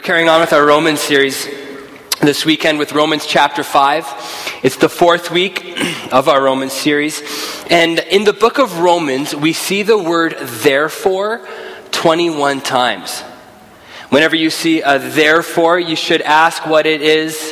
carrying on with our Romans series this weekend with Romans chapter 5. It's the fourth week of our Romans series. And in the book of Romans, we see the word therefore 21 times. Whenever you see a therefore, you should ask what it is.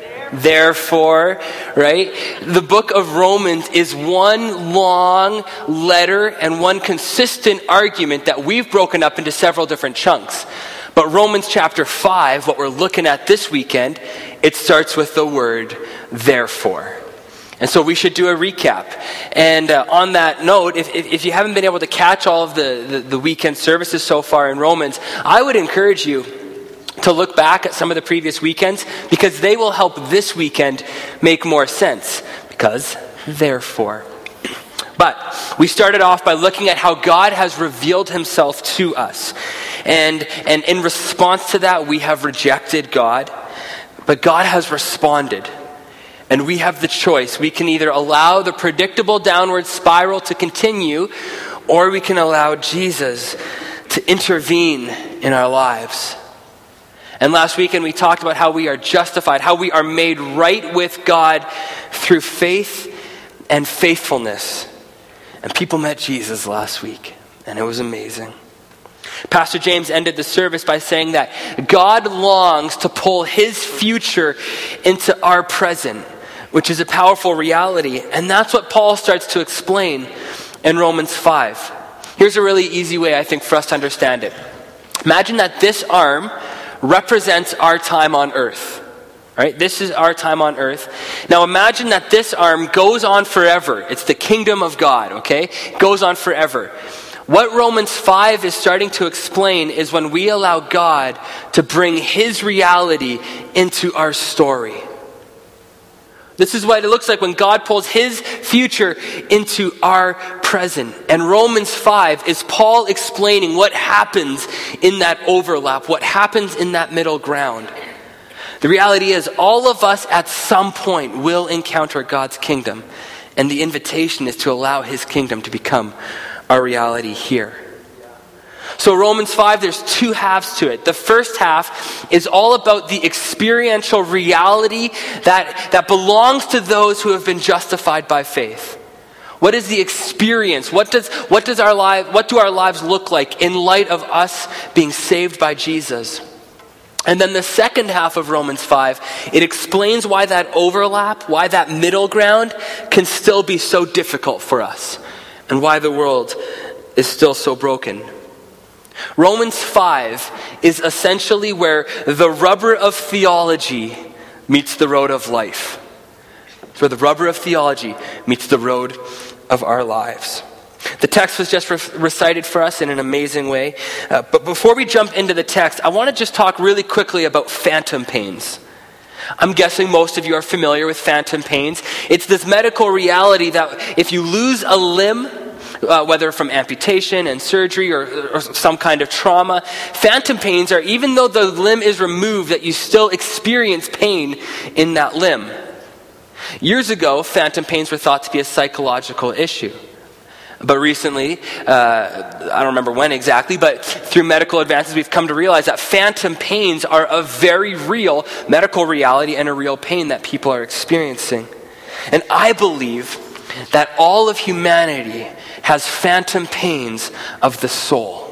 Therefore, right? The book of Romans is one long letter and one consistent argument that we've broken up into several different chunks. But Romans chapter 5, what we're looking at this weekend, it starts with the word therefore. And so we should do a recap. And on that note, if you haven't been able to catch all of the weekend services so far in Romans, I would encourage you to look back at some of the previous weekends, because they will help this weekend make more sense. Because therefore. But we started off by looking at how God has revealed himself to us. And in response to that, we have rejected God. But God has responded. And we have the choice. We can either allow the predictable downward spiral to continue, or we can allow Jesus to intervene in our lives. And last weekend we talked about how we are justified, how we are made right with God through faith and faithfulness. And people met Jesus last week, and it was amazing. Pastor James ended the service by saying that God longs to pull his future into our present, which is a powerful reality. And that's what Paul starts to explain in Romans 5. Here's a really easy way, I think, for us to understand it. Imagine that this arm represents our time on earth. Right? This is our time on earth. Now imagine that this arm goes on forever. It's the kingdom of God, okay? It goes on forever. What Romans 5 is starting to explain is when we allow God to bring his reality into our story. This is what it looks like when God pulls his future into our present. And Romans 5 is Paul explaining what happens in that overlap, what happens in that middle ground. The reality is all of us at some point will encounter God's kingdom. And the invitation is to allow his kingdom to become our reality here. So Romans 5, there's two halves to it. The first half is all about the experiential reality that belongs to those who have been justified by faith. What is the experience? What do our lives look like in light of us being saved by Jesus? And then the second half of Romans 5, it explains why that overlap, why that middle ground can still be so difficult for us, and why the world is still so broken. Romans 5 is essentially where the rubber of theology meets the road of life. It's where the rubber of theology meets the road of our lives. The text was just recited for us in an amazing way. But before we jump into the text, I want to just talk really quickly about phantom pains. I'm guessing most of you are familiar with phantom pains. It's this medical reality that if you lose a limb, whether from amputation and surgery or some kind of trauma, phantom pains are, even though the limb is removed, that you still experience pain in that limb. Years ago, phantom pains were thought to be a psychological issue. But recently, I don't remember when exactly, but through medical advances, we've come to realize that phantom pains are a very real medical reality and a real pain that people are experiencing. And I believe that all of humanity has phantom pains of the soul.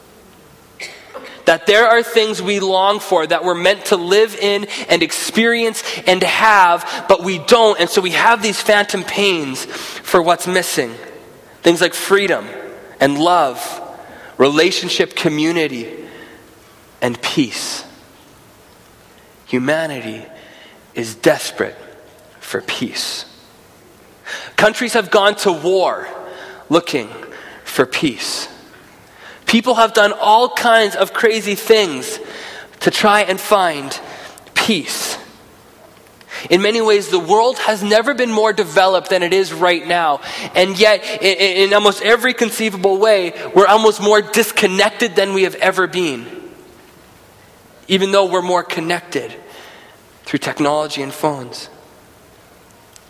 That there are things we long for that we're meant to live in and experience and have, but we don't. And so we have these phantom pains for what's missing. Things like freedom and love, relationship, community, and peace. Humanity is desperate for peace. Countries have gone to war looking for peace. People have done all kinds of crazy things to try and find peace. In many ways, the world has never been more developed than it is right now. And yet, in almost every conceivable way, we're almost more disconnected than we have ever been. Even though we're more connected through technology and phones.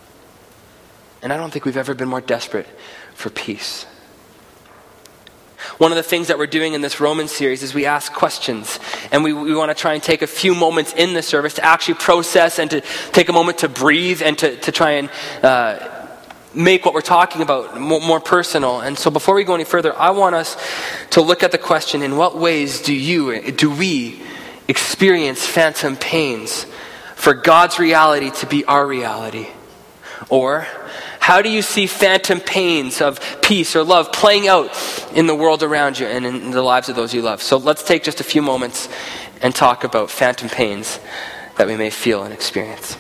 And I don't think we've ever been more desperate for peace. One of the things that we're doing in this Romans series is we ask questions. And we want to try and take a few moments in the service to actually process and to take a moment to breathe and to try and make what we're talking about more personal. And so before we go any further, I want us to look at the question, in what ways do we experience phantom pains for God's reality to be our reality? Or how do you see phantom pains of peace or love playing out in the world around you and in the lives of those you love? So let's take just a few moments and talk about phantom pains that we may feel and experience.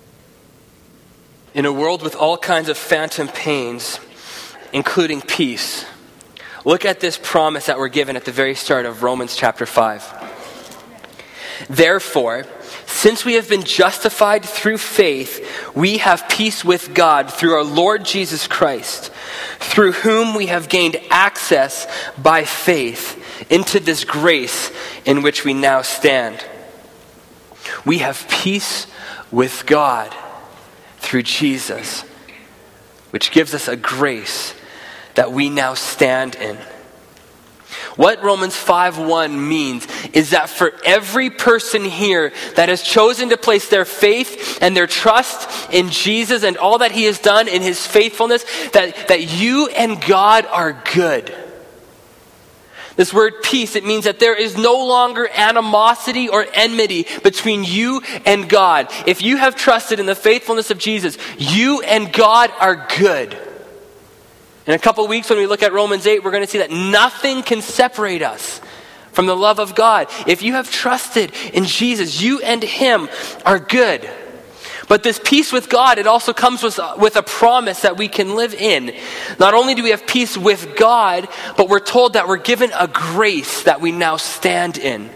In a world with all kinds of phantom pains, including peace, look at this promise that we're given at the very start of Romans chapter 5. Therefore, since we have been justified through faith, we have peace with God through our Lord Jesus Christ, through whom we have gained access by faith into this grace in which we now stand. We have peace with God through Jesus, which gives us a grace that we now stand in. What Romans 5:1 means is that for every person here that has chosen to place their faith and their trust in Jesus and all that he has done in his faithfulness, that you and God are good. This word peace, it means that there is no longer animosity or enmity between you and God. If you have trusted in the faithfulness of Jesus, you and God are good. In a couple of weeks when we look at Romans 8, we're going to see that nothing can separate us from the love of God. If you have trusted in Jesus, you and him are good. But this peace with God, it also comes with a promise that we can live in. Not only do we have peace with God, but we're told that we're given a grace that we now stand in.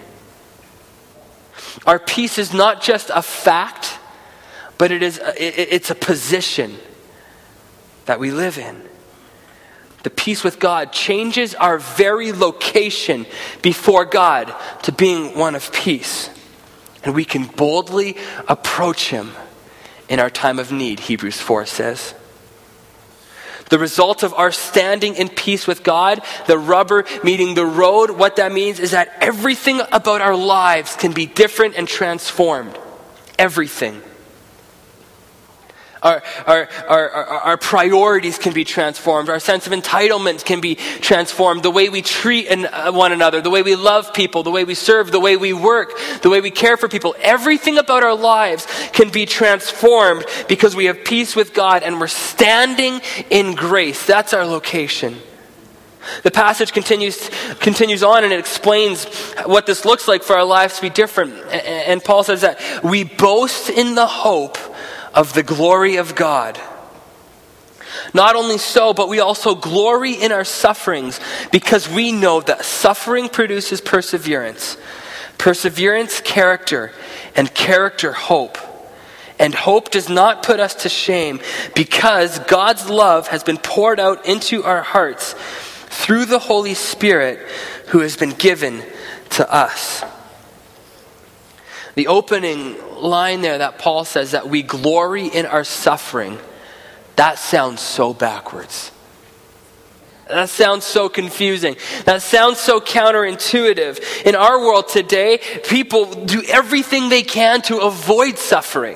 Our peace is not just a fact, but it's a position that we live in. The peace with God changes our very location before God to being one of peace. And we can boldly approach him in our time of need, Hebrews 4 says. The result of our standing in peace with God, the rubber meeting the road, what that means is that everything about our lives can be different and transformed. Everything. Our priorities can be transformed. Our sense of entitlement can be transformed. The way we treat one another, the way we love people, the way we serve, the way we work, the way we care for people. Everything about our lives can be transformed because we have peace with God and we're standing in grace. That's our location. The passage continues on and it explains what this looks like for our lives to be different. And Paul says that we boast in the hope of the glory of God. Not only so, but we also glory in our sufferings because we know that suffering produces perseverance. Perseverance, character, and character, hope. And hope does not put us to shame because God's love has been poured out into our hearts through the Holy Spirit who has been given to us. The opening line there that Paul says that we glory in our suffering, that sounds so backwards. That sounds so confusing. That sounds so counterintuitive. In our world today, people do everything they can to avoid suffering.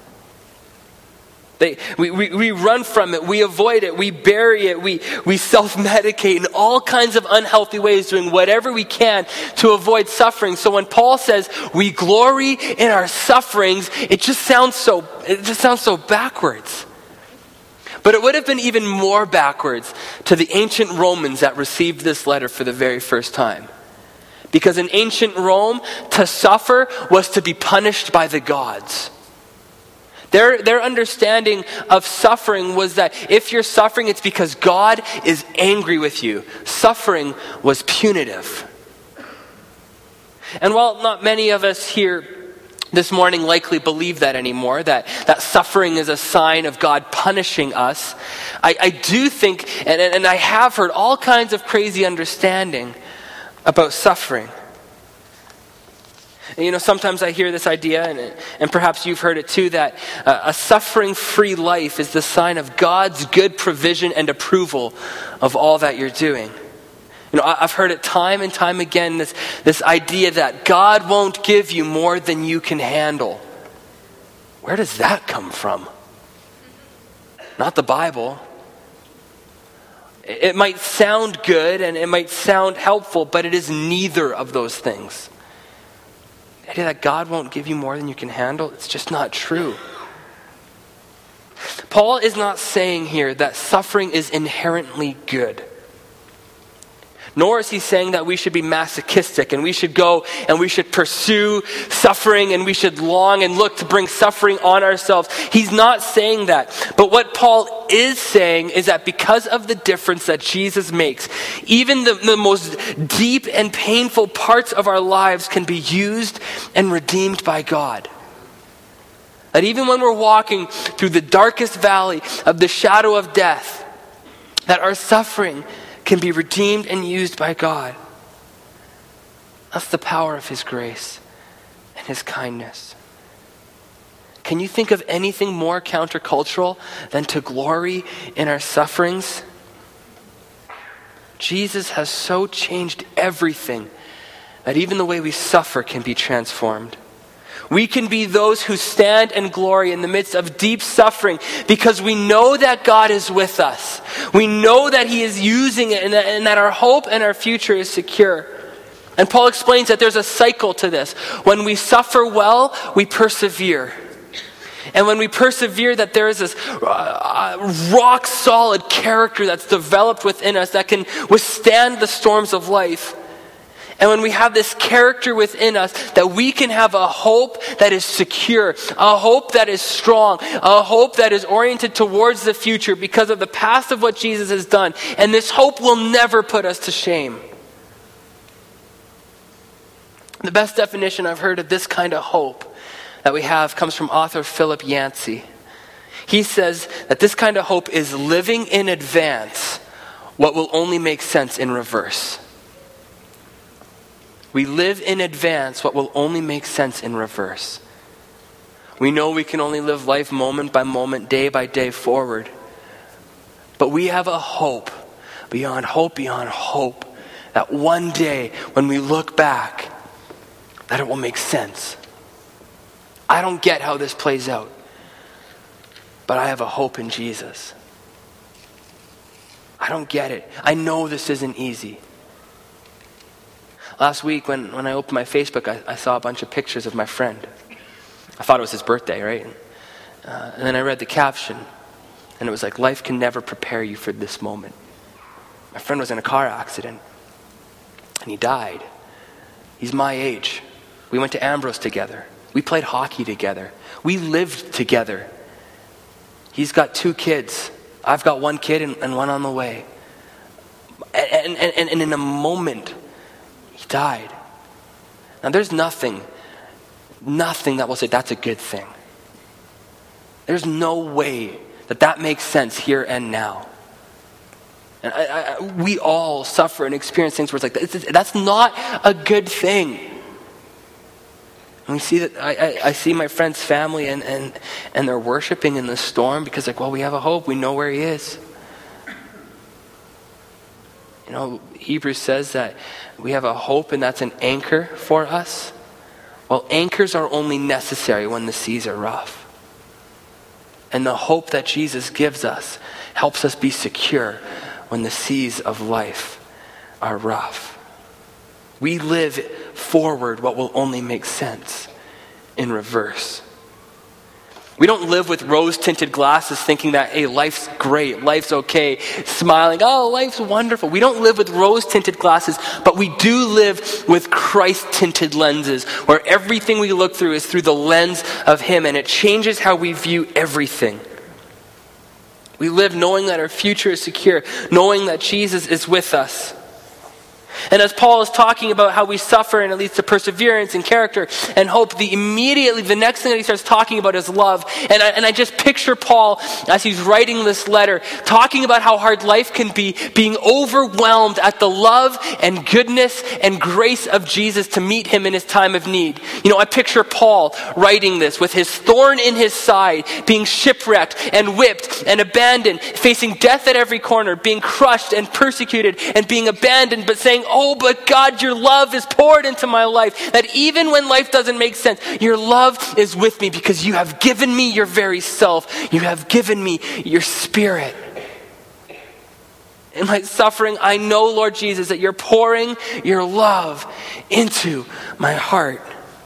We run from it, we avoid it, we bury it, we self-medicate in all kinds of unhealthy ways, doing whatever we can to avoid suffering. So when Paul says we glory in our sufferings, it just sounds so backwards. But it would have been even more backwards to the ancient Romans that received this letter for the very first time. Because in ancient Rome, to suffer was to be punished by the gods. Their understanding of suffering was that if you're suffering, it's because God is angry with you. Suffering was punitive. And while not many of us here this morning likely believe that anymore, that suffering is a sign of God punishing us, I do think, and I have heard all kinds of crazy understanding about suffering. And, sometimes I hear this idea, and perhaps you've heard it too, that a suffering-free life is the sign of God's good provision and approval of all that you're doing. I've heard it time and time again, this idea that God won't give you more than you can handle. Where does that come from? Not the Bible. It might sound good and it might sound helpful, but it is neither of those things. The idea that God won't give you more than you can handle, it's just not true. Paul is not saying here that suffering is inherently good. Nor is he saying that we should be masochistic and we should go and we should pursue suffering and we should long and look to bring suffering on ourselves. He's not saying that. But what Paul is saying is that because of the difference that Jesus makes, even the most deep and painful parts of our lives can be used and redeemed by God. That even when we're walking through the darkest valley of the shadow of death, that our suffering can be redeemed and used by God. That's the power of his grace and his kindness. Can you think of anything more countercultural than to glory in our sufferings? Jesus has so changed everything that even the way we suffer can be transformed. We can be those who stand and glory in the midst of deep suffering because we know that God is with us. We know that he is using it and that our hope and our future is secure. And Paul explains that there's a cycle to this. When we suffer well, we persevere. And when we persevere, that there is this rock solid character that's developed within us that can withstand the storms of life. And when we have this character within us, that we can have a hope that is secure, a hope that is strong, a hope that is oriented towards the future because of the past of what Jesus has done. And this hope will never put us to shame. The best definition I've heard of this kind of hope that we have comes from author Philip Yancey. He says that this kind of hope is living in advance what will only make sense in reverse. We live in advance what will only make sense in reverse. We know we can only live life moment by moment, day by day forward. But we have a hope, beyond hope, that one day when we look back, that it will make sense. I don't get how this plays out, but I have a hope in Jesus. I don't get it. I know this isn't easy. Last week when I opened my Facebook, I saw a bunch of pictures of my friend. I thought it was his birthday, right? And then I read the caption, and it was like, life can never prepare you for this moment. My friend was in a car accident, and he died. He's my age. We went to Ambrose together. We played hockey together. We lived together. He's got 2 kids. I've got 1 kid and 1 on the way. And in a moment, he died. Now there's nothing that will say that's a good thing. There's no way that makes sense here and now. And we all suffer and experience things where it's like, that's not a good thing. And we see that, I see my friend's family and they're worshiping in the storm because we have a hope. We know where he is. Hebrews says that we have a hope and that's an anchor for us. Well, anchors are only necessary when the seas are rough. And the hope that Jesus gives us helps us be secure when the seas of life are rough. We live forward what will only make sense in reverse. We don't live with rose-tinted glasses thinking that, hey, life's great, life's okay, smiling, oh, life's wonderful. We don't live with rose-tinted glasses, but we do live with Christ-tinted lenses, where everything we look through is through the lens of him, and it changes how we view everything. We live knowing that our future is secure, knowing that Jesus is with us. And as Paul is talking about how we suffer and it leads to perseverance and character and hope, immediately the next thing that he starts talking about is love. And I just picture Paul as he's writing this letter, talking about how hard life can be, being overwhelmed at the love and goodness and grace of Jesus to meet him in his time of need. I picture Paul writing this with his thorn in his side, being shipwrecked and whipped and abandoned, facing death at every corner, being crushed and persecuted and being abandoned, but saying, "Oh, but God, your love is poured into my life, that even when life doesn't make sense, your love is with me because you have given me your very self. You have given me your spirit. In my suffering, I know, Lord Jesus, that you're pouring your love into my heart."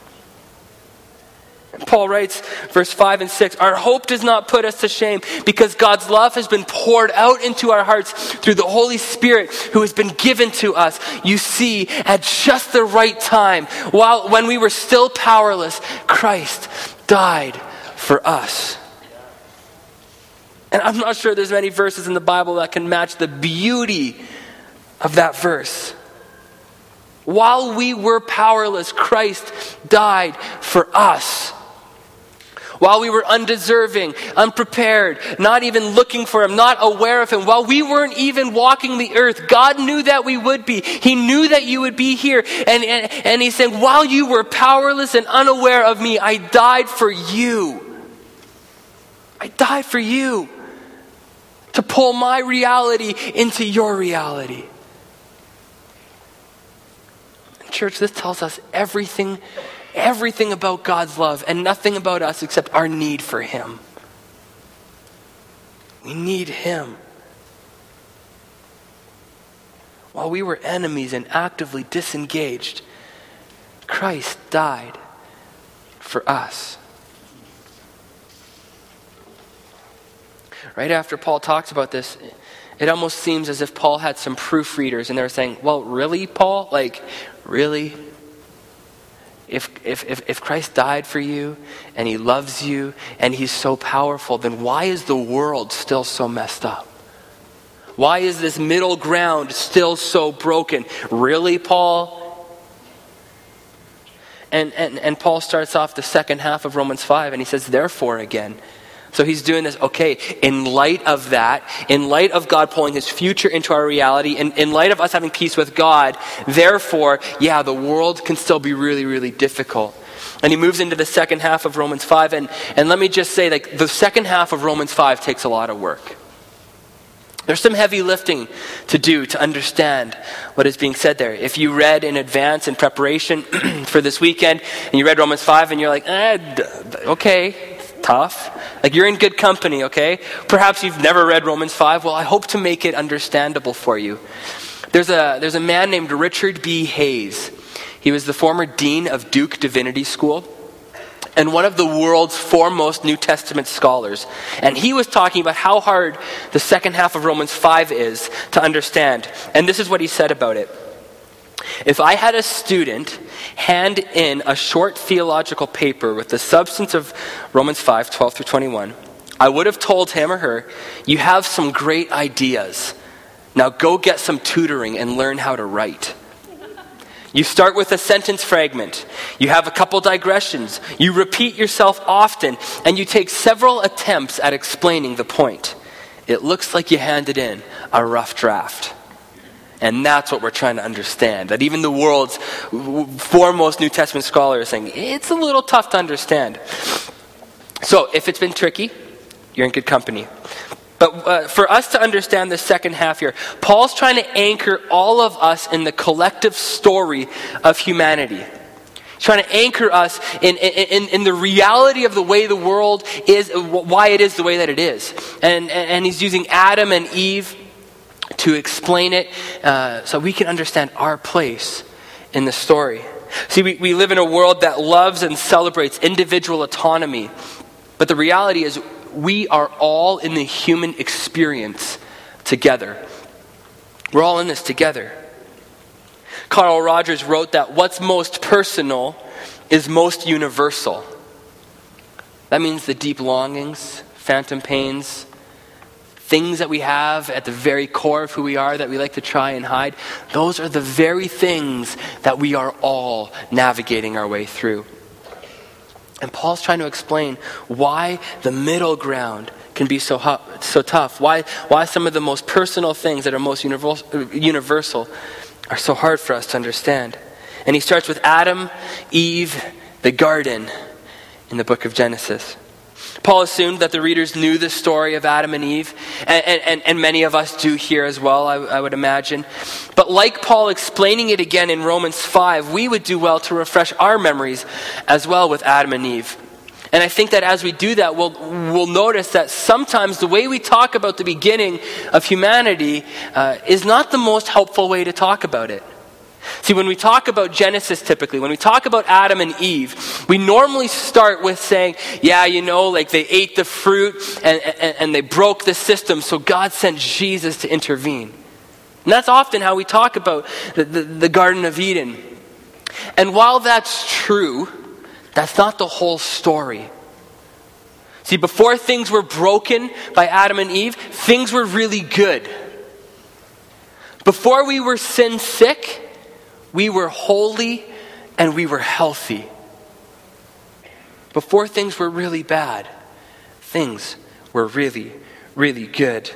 Paul writes, verse 5 and 6, "Our hope does not put us to shame because God's love has been poured out into our hearts through the Holy Spirit who has been given to us. You see, at just the right time, when we were still powerless, Christ died for us." And I'm not sure there's many verses in the Bible that can match the beauty of that verse. While we were powerless, Christ died for us. While we were undeserving, unprepared, not even looking for him, not aware of him, while we weren't even walking the earth, God knew that we would be. He knew that you would be here. And he's saying, while you were powerless and unaware of me, I died for you. I died for you. To pull my reality into your reality. Church, this tells us everything about God's love and nothing about us except our need for him. We need him. While we were enemies and actively disengaged, Christ died for us. Right after Paul talks about this, it almost seems as if Paul had some proofreaders and they were saying, "Well, really, Paul? Like, really? If Christ died for you and he loves you and he's so powerful, then why is the world still so messed up? Why is this middle ground still so broken? Really, Paul?" And Paul starts off the second half of Romans 5 and he says, "Therefore," again. So he's doing this, okay, in light of that, in light of God pulling his future into our reality, in light of us having peace with God, therefore, yeah, the world can still be really, really difficult. And he moves into the second half of Romans 5, and let me just say, like, the second half of Romans 5 takes a lot of work. There's some heavy lifting to do to understand what is being said there. If you read in advance in preparation for this weekend, and you read Romans 5, and you're like, okay, tough. Like, you're in good company, okay? Perhaps you've never read Romans 5. Well, I hope to make it understandable for you. There's a man named Richard B. Hayes. He was the former dean of Duke Divinity School and one of the world's foremost New Testament scholars. And he was talking about how hard the second half of Romans 5 is to understand. And this is what he said about it. "If I had a student hand in a short theological paper with the substance of Romans 5, 12 through 21, I would have told him or her, you have some great ideas. Now go get some tutoring and learn how to write. You start with a sentence fragment. You have a couple digressions. You repeat yourself often, and you take several attempts at explaining the point. It looks like you handed in a rough draft." And that's what we're trying to understand. That even the world's foremost New Testament scholar is saying, it's a little tough to understand. So if it's been tricky, you're in good company. But for us to understand the second half here, Paul's trying to anchor all of us in the collective story of humanity. He's trying to anchor us in the reality of the way the world is, why it is the way that it is. And he's using Adam and Eve to explain it so we can understand our place in the story. See, we live in a world that loves and celebrates individual autonomy. But the reality is we are all in the human experience together. We're all in this together. Carl Rogers wrote that what's most personal is most universal. That means the deep longings, phantom pains, things that we have at the very core of who we are that we like to try and hide, those are the very things that we are all navigating our way through. And Paul's trying to explain why the middle ground can be so tough, why some of the most personal things that are most universal are so hard for us to understand. And he starts with Adam, Eve, the garden in the book of Genesis. Paul assumed that the readers knew the story of Adam and Eve, and many of us do here as well, I would imagine. But like Paul explaining it again in Romans 5, we would do well to refresh our memories as well with Adam and Eve. And I think that as we do that, we'll notice that sometimes the way we talk about the beginning of humanity is not the most helpful way to talk about it. See, when we talk about Genesis typically, when we talk about Adam and Eve, we normally start with saying, yeah, like they ate the fruit and they broke the system, so God sent Jesus to intervene. And that's often how we talk about the Garden of Eden. And while that's true, that's not the whole story. See, before things were broken by Adam and Eve, things were really good. Before we were sin sick, we were holy and we were healthy. Before things were really bad, things were really, really good.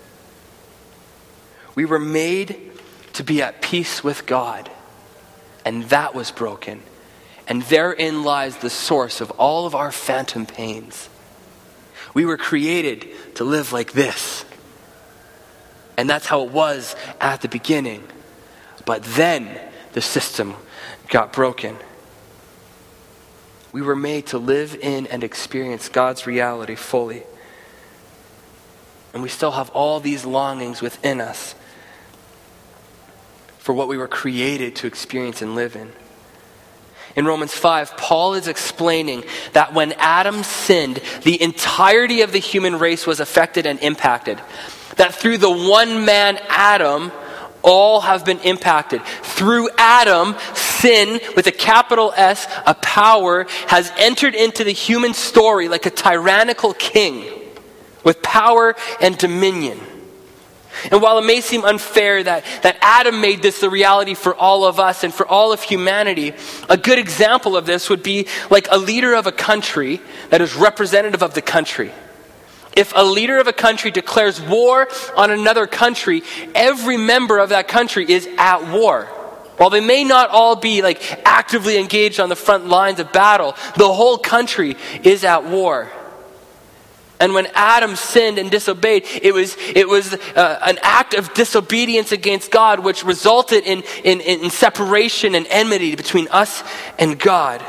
We were made to be at peace with God, and that was broken. And therein lies the source of all of our phantom pains. We were created to live like this. And that's how it was at the beginning. But then the system got broken. We were made to live in and experience God's reality fully. And we still have all these longings within us for what we were created to experience and live in. In Romans 5, Paul is explaining that when Adam sinned, the entirety of the human race was affected and impacted. That through the one man, Adam, all have been impacted. Through Adam, sin, with a capital S, a power, has entered into the human story like a tyrannical king with power and dominion. And while it may seem unfair that Adam made this the reality for all of us and for all of humanity, a good example of this would be like a leader of a country that is representative of the country. If a leader of a country declares war on another country, every member of that country is at war. While they may not all be like actively engaged on the front lines of battle, the whole country is at war. And when Adam sinned and disobeyed, it was an act of disobedience against God, which resulted in separation and enmity between us and God.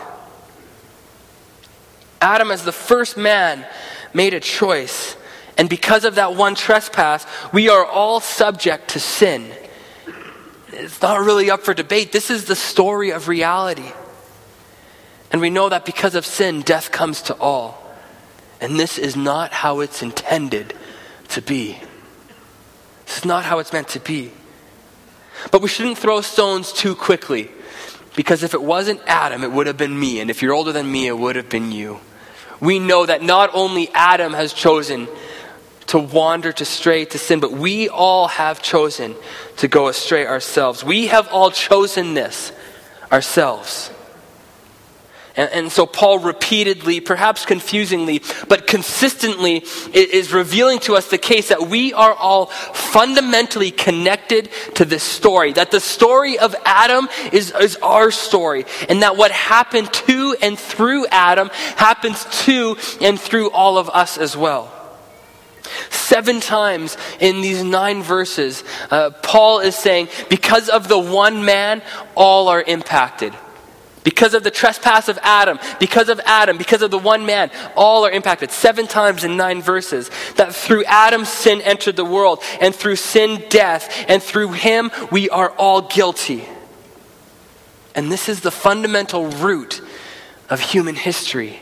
Adam, as the first man, made a choice. And because of that one trespass, we are all subject to sin. It's not really up for debate. This is the story of reality. And we know that because of sin, death comes to all. And this is not how it's intended to be. This is not how it's meant to be. But we shouldn't throw stones too quickly. Because if it wasn't Adam, it would have been me. And if you're older than me, it would have been you. We know that not only Adam has chosen to wander, to stray, to sin, but we all have chosen to go astray ourselves. We have all chosen this ourselves. And so Paul repeatedly, perhaps confusingly, but consistently is revealing to us the case that we are all fundamentally connected to this story. That the story of Adam is our story. And that what happened to and through Adam happens to and through all of us as well. 7 times in these 9 verses, Paul is saying, because of the one man, all are impacted. Because of the trespass of Adam, because of the one man, all are impacted. 7 times in 9 verses. That through Adam, sin entered the world. And through sin, death. And through him, we are all guilty. And this is the fundamental root of human history.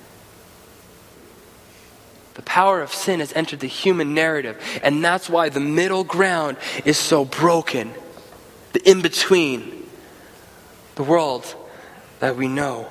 The power of sin has entered the human narrative. And that's why the middle ground is so broken. The in-between. The world that we know.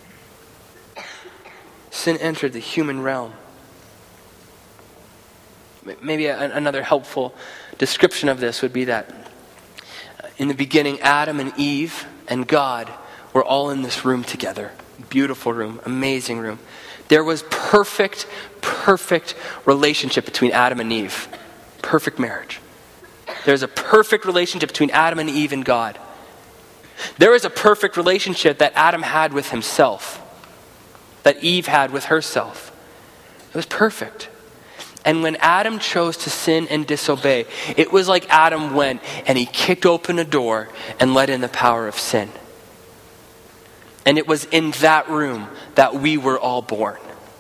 Sin entered the human realm. Maybe another helpful description of this would be that in the beginning, Adam and Eve and God were all in this room together. Beautiful room, amazing room. There was perfect relationship between Adam and Eve. Perfect marriage. There's a perfect relationship between Adam and Eve and God. There was a perfect relationship that Adam had with himself, that Eve had with herself. It was perfect. And when Adam chose to sin and disobey, it was like Adam went and he kicked open a door and let in the power of sin. And it was in that room that we were all born.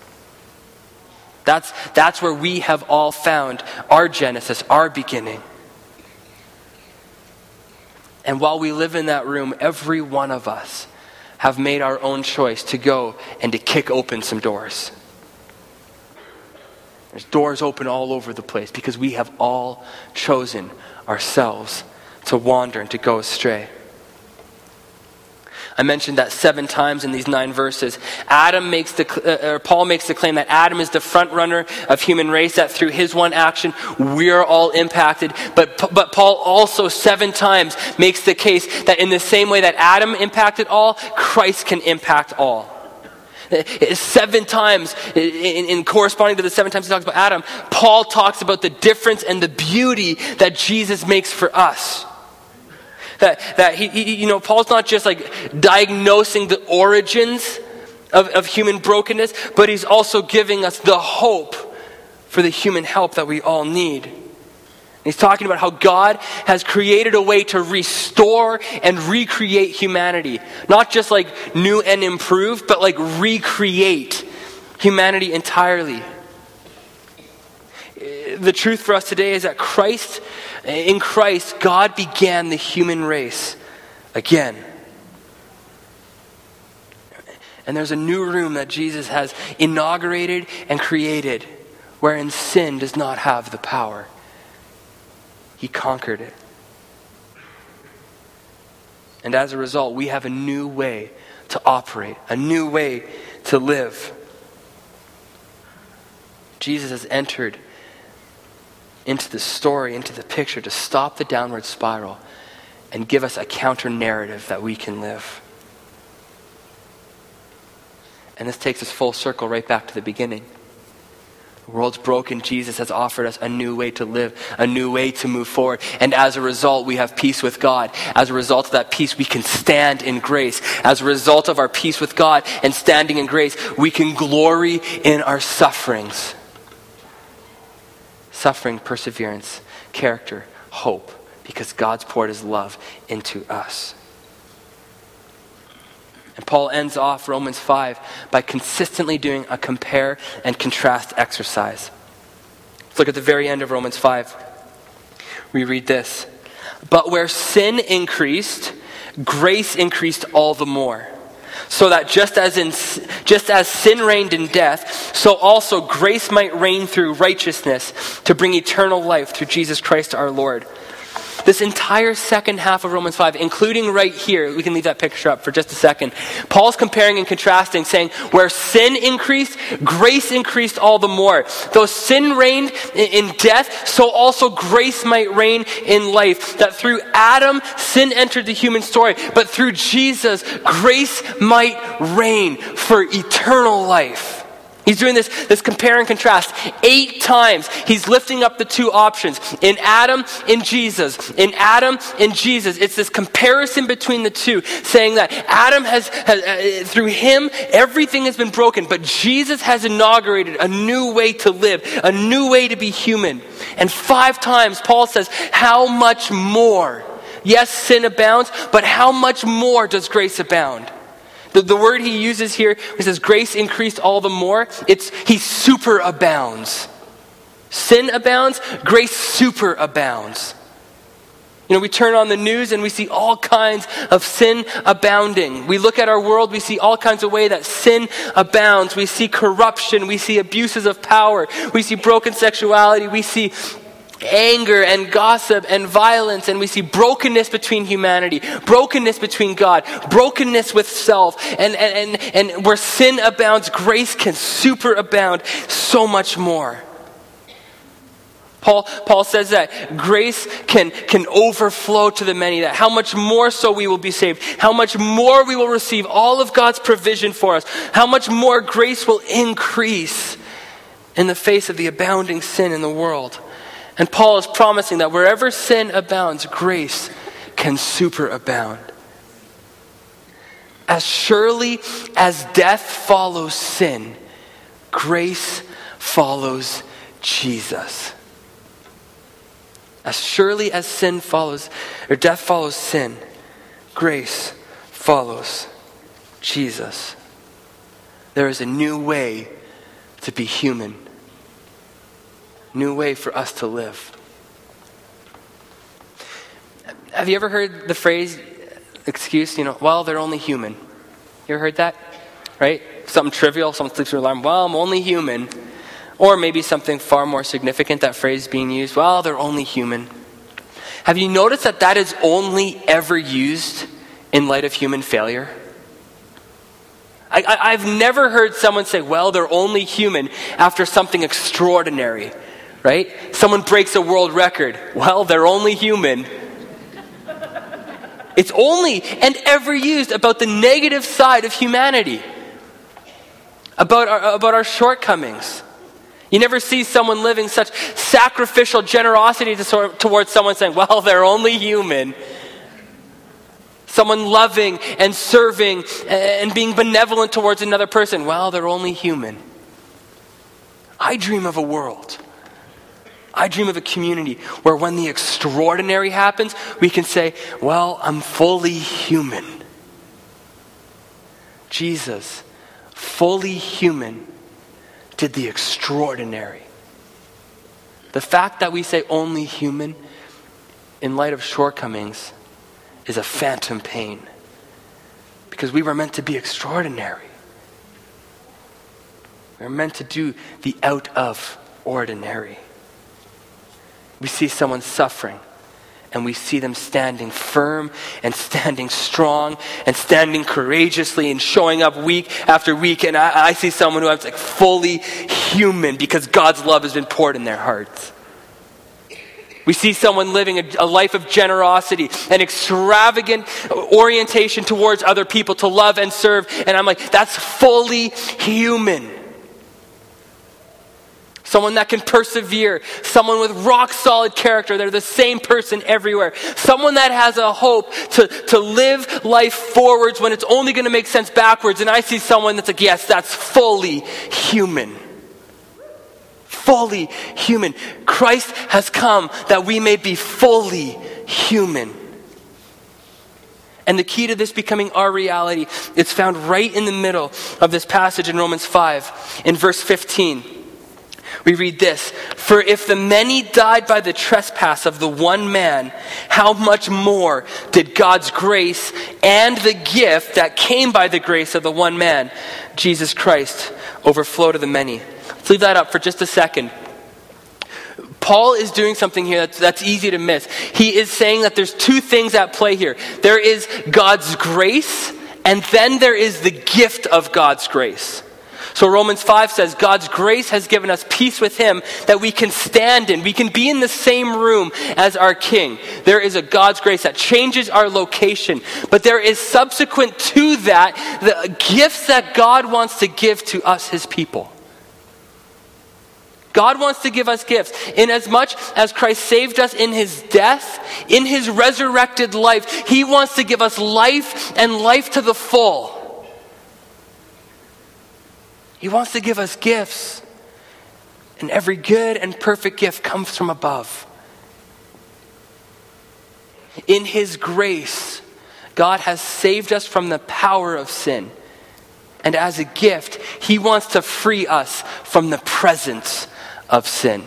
That's where we have all found our genesis, our beginning. And while we live in that room, every one of us have made our own choice to go and to kick open some doors. There's doors open all over the place because we have all chosen ourselves to wander and to go astray. I mentioned that 7 times in these 9 verses. Paul makes the claim that Adam is the front runner of human race, that through his one action we're all impacted. But Paul also 7 times makes the case that in the same way that Adam impacted all, Christ can impact all. 7 times, in corresponding to the 7 times he talks about Adam, Paul talks about the difference and the beauty that Jesus makes for us. That he Paul's not just like diagnosing the origins of human brokenness, but he's also giving us the hope for the human help that we all need. He's talking about how God has created a way to restore and recreate humanity. Not just like new and improved, but like recreate humanity entirely. The truth for us today is that in Christ, God began the human race again. And there's a new room that Jesus has inaugurated and created, wherein sin does not have the power. He conquered it. And as a result, we have a new way to operate, a new way to live. Jesus has entered into the story, into the picture, to stop the downward spiral and give us a counter narrative that we can live. And this takes us full circle right back to the beginning. The world's broken. Jesus has offered us a new way to live, a new way to move forward. And as a result, we have peace with God. As a result of that peace, we can stand in grace. As a result of our peace with God and standing in grace, we can glory in our sufferings. Suffering, perseverance, character, hope, because God's poured his love into us. And Paul ends off Romans 5 by consistently doing a compare and contrast exercise. Let's look at the very end of Romans 5. We read this. But where sin increased, grace increased all the more. So that just as sin reigned in death, so also grace might reign through righteousness to bring eternal life through Jesus Christ our Lord. This entire second half of Romans 5, including right here, we can leave that picture up for just a second. Paul's comparing and contrasting, saying, where sin increased, grace increased all the more. Though sin reigned in death, so also grace might reign in life. That through Adam, sin entered the human story, but through Jesus, grace might reign for eternal life. He's doing this compare and contrast. 8 times he's lifting up the 2 options. In Adam, in Jesus. In Adam, in Jesus. It's this comparison between the 2, saying that Adam has through him, everything has been broken. But Jesus has inaugurated a new way to live, a new way to be human. And 5 times Paul says, how much more? Yes, sin abounds, but how much more does grace abound? The word he uses here, he says grace increased all the more. He superabounds. Sin abounds, grace superabounds. We turn on the news and we see all kinds of sin abounding. We look at our world, we see all kinds of ways that sin abounds. We see corruption, we see abuses of power, we see broken sexuality, we see anger and gossip and violence, and we see brokenness between humanity, brokenness between God, brokenness with self, and where sin abounds, grace can superabound so much more. Paul says that grace can overflow to the many, that how much more so we will be saved, how much more we will receive all of God's provision for us, how much more grace will increase in the face of the abounding sin in the world. And Paul is promising that wherever sin abounds, grace can superabound. As surely as death follows sin, grace follows Jesus. As surely as sin follows, or death follows sin, grace follows Jesus. There is a new way to be human. New way for us to live. Have you ever heard the phrase, excuse, well, they're only human? You ever heard that? Right? Something trivial, someone sleeps through an alarm, well, I'm only human. Or maybe something far more significant, that phrase being used, well, they're only human. Have you noticed that is only ever used in light of human failure? I've never heard someone say, well, they're only human after something extraordinary, right? Someone breaks a world record. Well, they're only human. It's only and ever used about the negative side of humanity, about our shortcomings. You never see someone living such sacrificial generosity towards someone saying, well, they're only human. Someone loving and serving and being benevolent towards another person. Well, they're only human. I dream of a world. I dream of a community where when the extraordinary happens, we can say, well, I'm fully human. Jesus, fully human, did the extraordinary. The fact that we say only human in light of shortcomings is a phantom pain, because we were meant to be extraordinary. We were meant to do the out of ordinary. We see someone suffering, and we see them standing firm and standing strong and standing courageously and showing up week after week, and I see someone who is like fully human because God's love has been poured in their hearts. We see someone living a life of generosity, an extravagant orientation towards other people to love and serve. And I'm like, that's fully human. Someone that can persevere. Someone with rock solid character. They're the same person everywhere. Someone that has a hope to live life forwards when it's only going to make sense backwards. And I see someone that's like, yes, that's fully human. Fully human. Christ has come that we may be fully human. And the key to this becoming our reality is found right in the middle of this passage in Romans 5, in verse 15. We read this: "For if the many died by the trespass of the one man, how much more did God's grace and the gift that came by the grace of the one man, Jesus Christ, overflow to the many?" Let's leave that up for just a second. Paul is doing something here that's easy to miss. He is saying that there's two things at play here. There is God's grace, and then there is the gift of God's grace. So Romans 5 says God's grace has given us peace with him that we can stand in. We can be in the same room as our King. There is a God's grace that changes our location. But there is subsequent to that the gifts that God wants to give to us, his people. God wants to give us gifts. Inasmuch as Christ saved us in his death, in his resurrected life, he wants to give us life and life to the full. He wants to give us gifts. And every good and perfect gift comes from above. In his grace, God has saved us from the power of sin. And as a gift, he wants to free us from the presence of sin.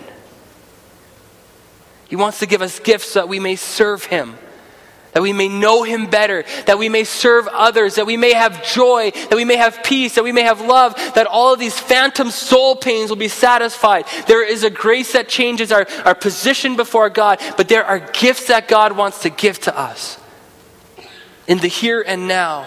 He wants to give us gifts so that we may serve him, that we may know him better, that we may serve others, that we may have joy, that we may have peace, that we may have love, that all of these phantom soul pains will be satisfied. There is a grace that changes our position before God, but there are gifts that God wants to give to us in the here and now.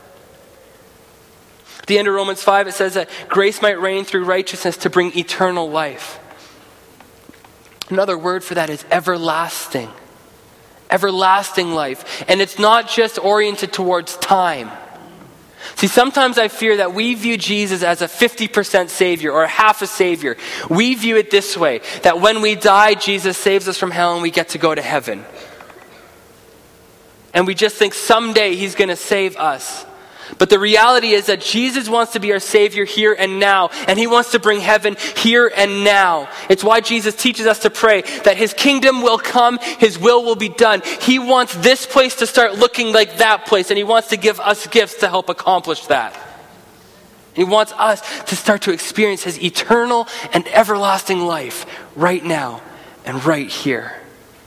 At the end of Romans 5, it says that grace might reign through righteousness to bring eternal life. Another word for that is everlasting. Everlasting life. And it's not just oriented towards time. See, sometimes I fear that we view Jesus as a 50% Savior or half a Savior. We view it this way, that when we die, Jesus saves us from hell and we get to go to heaven. And we just think someday he's going to save us. But the reality is that Jesus wants to be our Savior here and now, and he wants to bring heaven here and now. It's why Jesus teaches us to pray that his kingdom will come, his will be done. He wants this place to start looking like that place, and he wants to give us gifts to help accomplish that. He wants us to start to experience his eternal and everlasting life right now and right here.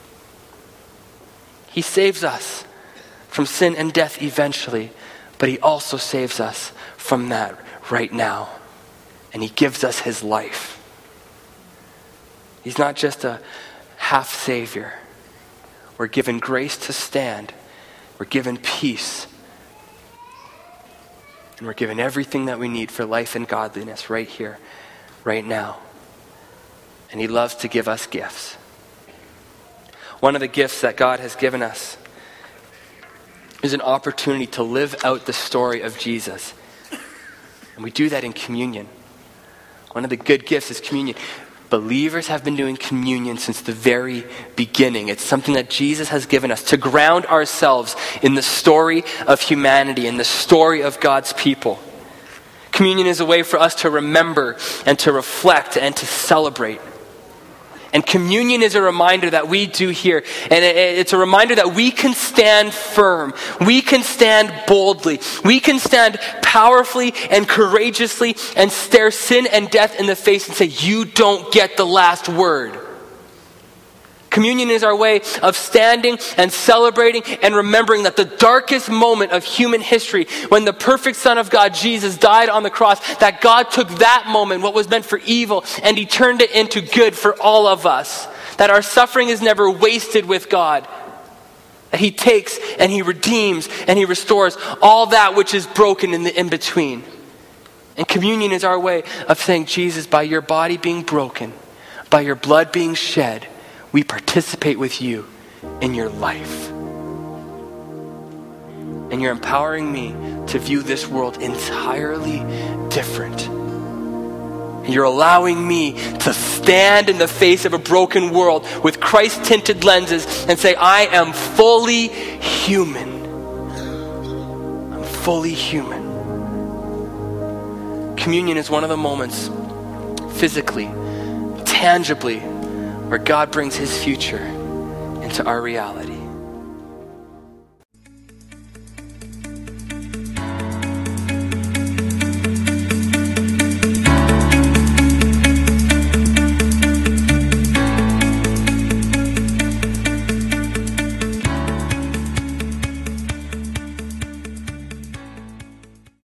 He saves us from sin and death eventually, but he also saves us from that right now. And he gives us his life. He's not just a half Savior. We're given grace to stand. We're given peace. And we're given everything that we need for life and godliness right here, right now. And he loves to give us gifts. One of the gifts that God has given us is an opportunity to live out the story of Jesus. And we do that in communion. One of the good gifts is communion. Believers have been doing communion since the very beginning. It's something that Jesus has given us to ground ourselves in the story of humanity, in the story of God's people. Communion is a way for us to remember and to reflect and to celebrate. And communion is a reminder that we do here. And it's a reminder that we can stand firm. We can stand boldly. We can stand powerfully and courageously and stare sin and death in the face and say, you don't get the last word. Communion is our way of standing and celebrating and remembering that the darkest moment of human history, when the perfect Son of God, Jesus, died on the cross, that God took that moment, what was meant for evil, and he turned it into good for all of us. That our suffering is never wasted with God. That he takes and he redeems and he restores all that which is broken in the in-between. And communion is our way of saying, Jesus, by your body being broken, by your blood being shed, we participate with you in your life. And you're empowering me to view this world entirely different. And you're allowing me to stand in the face of a broken world with Christ-tinted lenses and say, I am fully human. I'm fully human. Communion is one of the moments, physically, tangibly, where God brings his future into our reality.